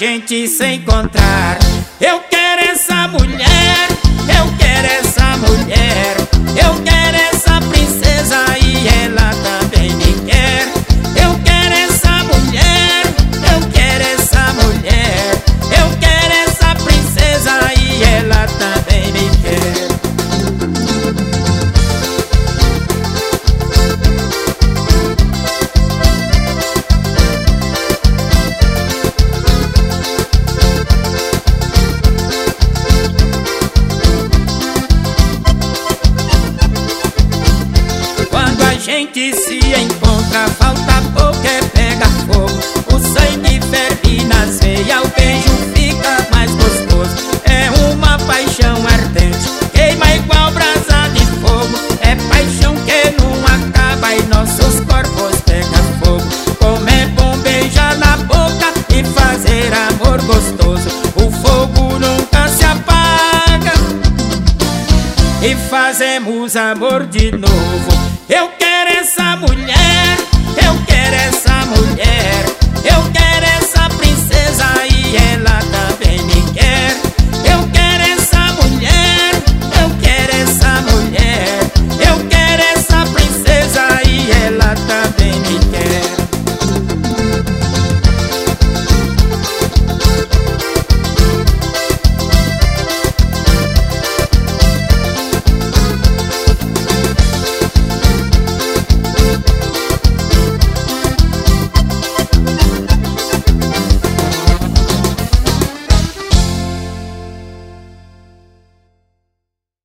gente se encontrar. Eu quero essa mulher, eu quero essa mulher, eu quero essa princesa e ela também me quer. Eu quero essa mulher, eu quero essa mulher, eu quero essa princesa e ela também me quer. Quando a gente se encontra, falta pouco é pega fogo. O sangue ferve nas veias, o beijo fica mais gostoso. É uma paixão ardente, queima igual brasa de fogo. É paixão que não acaba e nossos corpos pegam fogo. Como é bom beijar na boca e fazer amor gostoso. O fogo nunca se apaga e fazemos amor de novo. Eu